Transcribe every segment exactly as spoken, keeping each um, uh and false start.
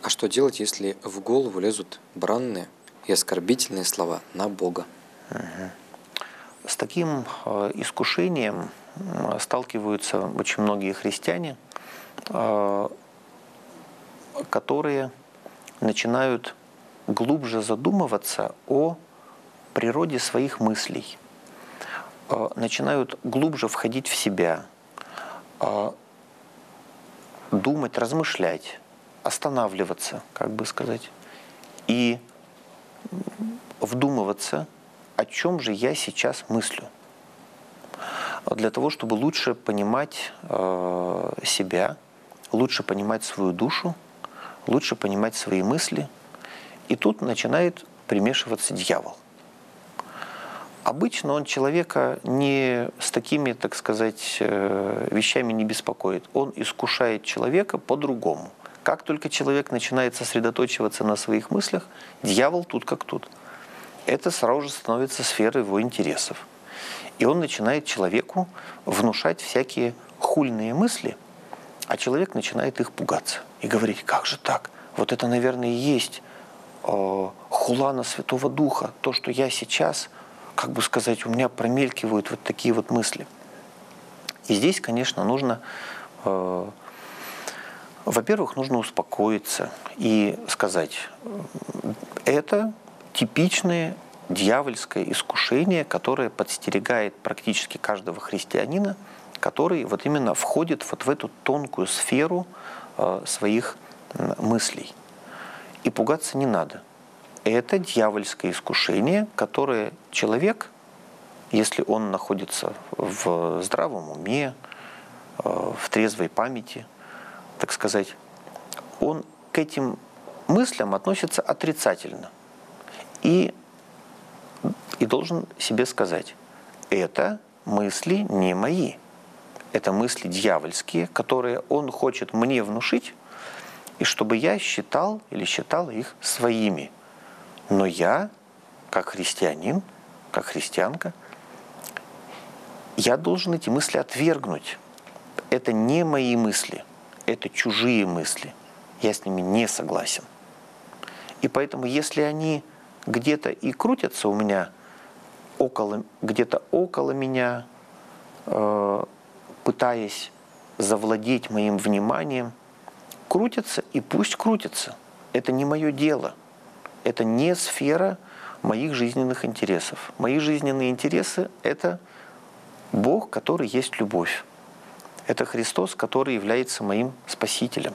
А что делать, если в голову лезут бранные и оскорбительные слова на Бога? С таким э, искушением э, сталкиваются очень многие христиане, э, которые начинают глубже задумываться о природе своих мыслей, э, начинают глубже входить в себя, э, думать, размышлять, останавливаться, как бы сказать, и вдумываться, о чем же я сейчас мыслю, для того, чтобы лучше понимать э, себя, лучше понимать свою душу, лучше понимать свои мысли. И тут начинает примешиваться дьявол. Обычно он человека не с такими, так сказать, вещами не беспокоит. Он искушает человека по-другому. Как только человек начинает сосредоточиваться на своих мыслях, дьявол тут как тут. Это сразу же становится сферой его интересов. И он начинает человеку внушать всякие хульные мысли, а человек начинает их пугаться и говорить: как же так? Вот это, наверное, и есть э, хула на Святого Духа, то, что я сейчас, как бы сказать, у меня промелькивают вот такие вот мысли. И здесь, конечно, нужно, э, во-первых, нужно успокоиться и сказать: это типичное дьявольское искушение, которое подстерегает практически каждого христианина, который вот именно входит вот в эту тонкую сферу э, своих мыслей. И пугаться не надо. Это дьявольское искушение, которое человек, если он находится в здравом уме, э, в трезвой памяти, так сказать, он к этим мыслям относится отрицательно. И, и должен себе сказать: это мысли не мои. Это мысли дьявольские, которые он хочет мне внушить, и чтобы я считал или считала их своими. Но я, как христианин, как христианка, я должен эти мысли отвергнуть. Это не мои мысли, это чужие мысли. Я с ними не согласен. И поэтому, если они где-то и крутятся у меня, около, где-то около меня, э, пытаясь завладеть моим вниманием, крутятся, и пусть крутятся. Это не мое дело. Это не сфера моих жизненных интересов. Мои жизненные интересы – это Бог, который есть любовь. Это Христос, который является моим Спасителем.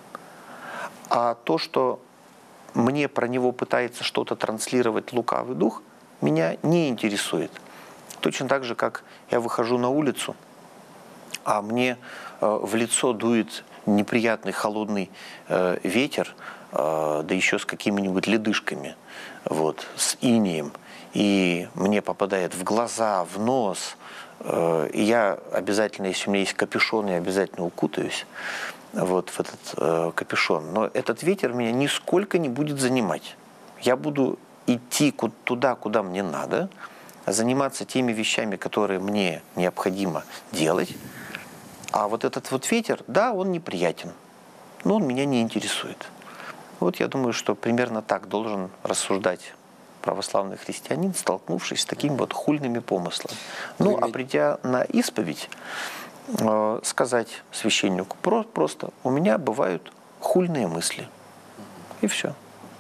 А то, что мне про Него пытается что-то транслировать лукавый дух, меня не интересует. Точно так же, как я выхожу на улицу, а мне э, в лицо дует неприятный холодный э, ветер, э, да еще с какими-нибудь ледышками, вот, с инеем, и мне попадает в глаза, в нос, э, и я обязательно, если у меня есть капюшон, я обязательно укутаюсь вот, в этот э, капюшон. Но этот ветер меня нисколько не будет занимать. Я буду идти туда, куда мне надо, заниматься теми вещами, которые мне необходимо делать. А вот этот вот ветер, да, он неприятен, но он меня не интересует. Вот я думаю, что примерно так должен рассуждать православный христианин, столкнувшись с такими вот хульными помыслами. Ну, а придя на исповедь, э, сказать священнику про- просто: у меня бывают хульные мысли. И все.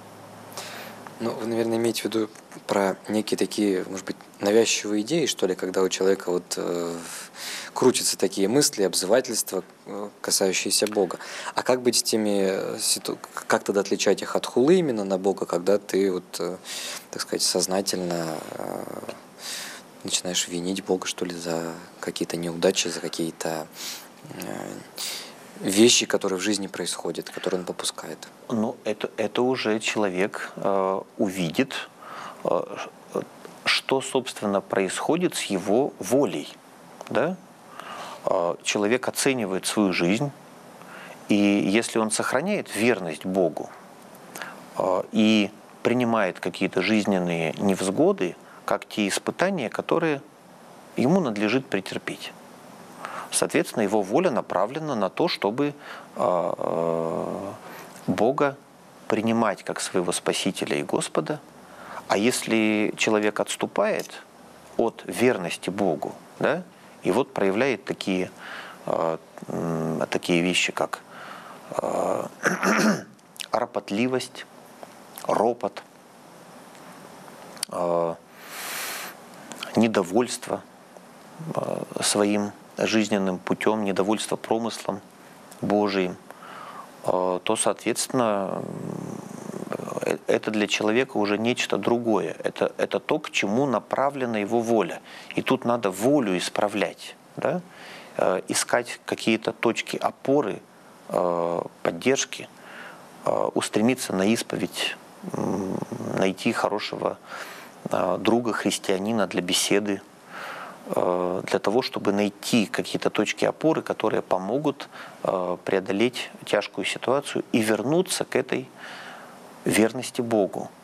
Ну, вы, наверное, имеете в виду про некие такие, может быть, навязчивые идеи, что ли, когда у человека вот э, крутятся такие мысли, обзывательства, э, касающиеся Бога. А как быть с теми, ситу... как тогда отличать их от хулы именно на Бога, когда ты вот, э, так сказать, сознательно э, начинаешь винить Бога, что ли, за какие-то неудачи, за какие-то э, вещи, которые в жизни происходят, которые он попускает? Ну, это, это уже человек э, увидит, э, что, собственно, происходит с его волей. Да? Э, человек оценивает свою жизнь, и если он сохраняет верность Богу э, и принимает какие-то жизненные невзгоды, как те испытания, которые ему надлежит претерпеть. Соответственно, его воля направлена на то, чтобы э, э, Бога принимать как своего Спасителя и Господа. А если человек отступает от верности Богу, да, и вот проявляет такие, э, такие вещи, как э, ропотливость, ропот, э, недовольство э, своим жизненным путем, недовольство промыслом Божиим, э, то, соответственно, это для человека уже нечто другое. Это, это то, к чему направлена его воля. И тут надо волю исправлять, да? э, искать какие-то точки опоры, э, поддержки, э, устремиться на исповедь, э, найти хорошего э, друга, христианина для беседы, э, для того, чтобы найти какие-то точки опоры, которые помогут э, преодолеть тяжкую ситуацию и вернуться к этой верности Богу.